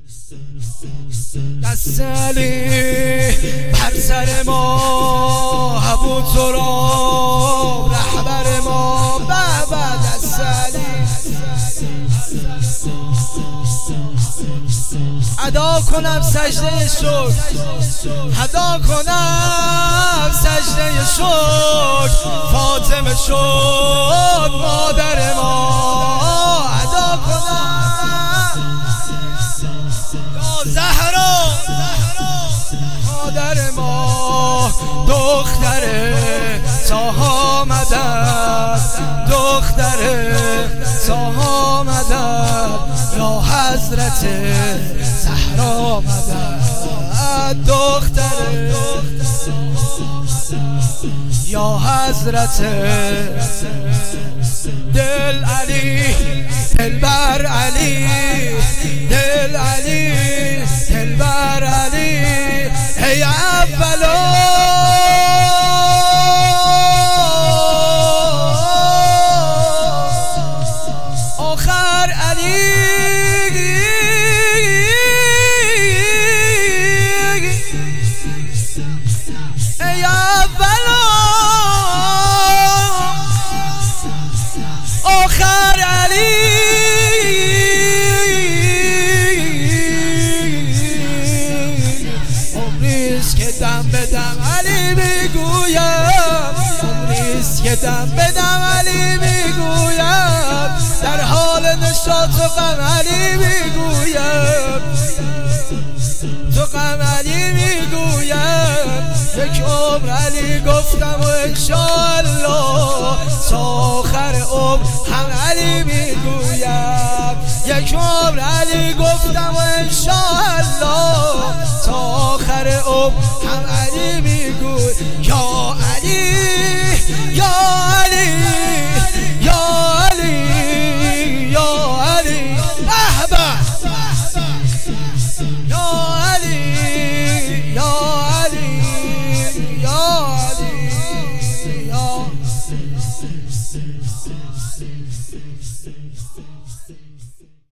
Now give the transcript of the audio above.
دست علی بر سر ما، ابو تراب رهبر ما. بابا دست علی ادا کنم سجده شکر، ادا کنم سجده شکر. فاطمه شد مادر ما، ادا کنم یا زهرا مادر ما. دختر طه مدد، دختر طه مدد، یا حضرت زهرا مدد. دختر یا حضرت دل علی، دل بر علی، دل علی، دل بر علی. ای اولو آخر علی، ای اولو آخر علی. عمریست که دم به دم علی میگویم، عمریست که دم به دم علی میگویم. در حال نشاط و غم علی میگویم، تو غم علی میگویم. یک عمر علی گفتم و انشاءالله تا آخر عمر هم علی میگویم. یک عمر علی گفتم و انشاءالله تا آخر عمر هم علی میگویم. یا